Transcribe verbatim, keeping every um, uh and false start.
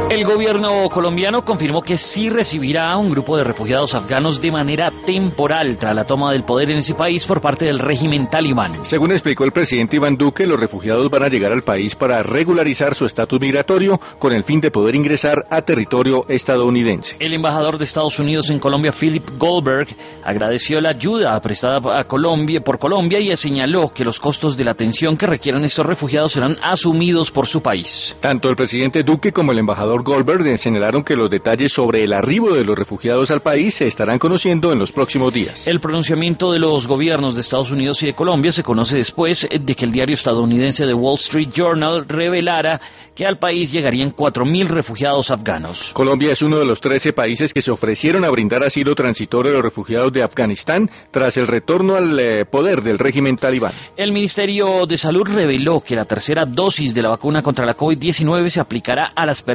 El gobierno colombiano confirmó que sí recibirá a un grupo de refugiados afganos de manera temporal tras la toma del poder en ese país por parte del régimen talibán. Según explicó el presidente Iván Duque, los refugiados van a llegar al país para regularizar su estatus migratorio con el fin de poder ingresar a territorio estadounidense. El embajador de Estados Unidos en Colombia, Philip Goldberg, agradeció la ayuda prestada a Colombia por Colombia y señaló que los costos de la atención que requieran estos refugiados serán asumidos por su país. Tanto el presidente Duque como el embajador Goldberg señalaron que los detalles sobre el arribo de los refugiados al país se estarán conociendo en los próximos días. El pronunciamiento de los gobiernos de Estados Unidos y de Colombia se conoce después de que el diario estadounidense The Wall Street Journal revelara que al país llegarían cuatro mil refugiados afganos. Colombia es uno de los trece países que se ofrecieron a brindar asilo transitorio a los refugiados de Afganistán tras el retorno al eh, poder del régimen talibán. El Ministerio de Salud reveló que la tercera dosis de la vacuna contra la COVID diecinueve se aplicará a las personas